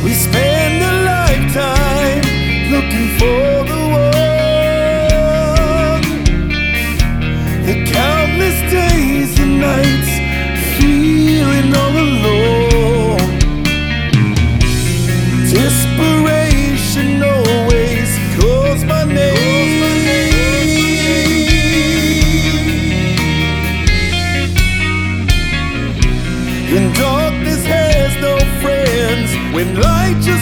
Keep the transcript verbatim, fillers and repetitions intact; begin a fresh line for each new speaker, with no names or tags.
We spend a lifetime looking for the one. The countless days and nights feeling all alone. Desperation always calls my name. And darkness has no friends when light just